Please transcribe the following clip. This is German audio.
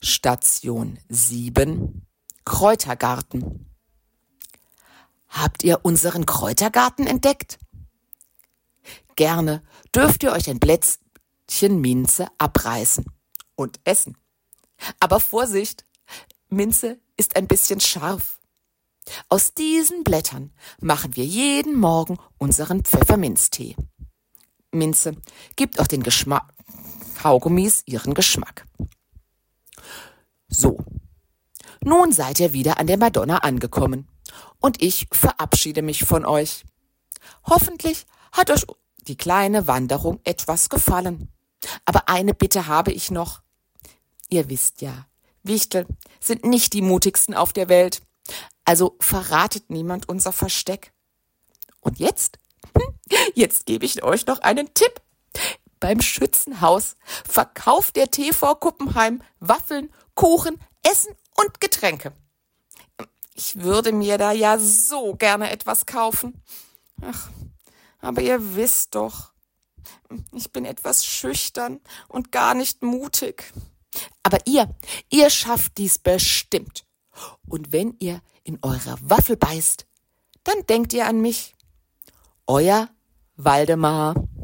Station 7: Kräutergarten. Habt ihr unseren Kräutergarten entdeckt? Gerne dürft ihr euch ein Blättchen Minze abreißen und essen. Aber Vorsicht, Minze ist ein bisschen scharf. Aus diesen Blättern machen wir jeden Morgen unseren Pfefferminztee. Minze gibt auch den Kaugummis ihren Geschmack. So, nun seid ihr wieder an der Madonna angekommen und ich verabschiede mich von euch. Hoffentlich hat euch die kleine Wanderung etwas gefallen. Aber eine Bitte habe ich noch. Ihr wisst ja, Wichtel sind nicht die mutigsten auf der Welt. Also verratet niemand unser Versteck. Und jetzt gebe ich euch noch einen Tipp. Beim Schützenhaus verkauft der TV Kuppenheim Waffeln, Kuchen, Essen und Getränke. Ich würde mir da ja so gerne etwas kaufen. Ach, aber ihr wisst doch, ich bin etwas schüchtern und gar nicht mutig. Aber ihr schafft dies bestimmt. Und wenn ihr in eure Waffel beißt, dann denkt ihr an mich. Euer Waldemar.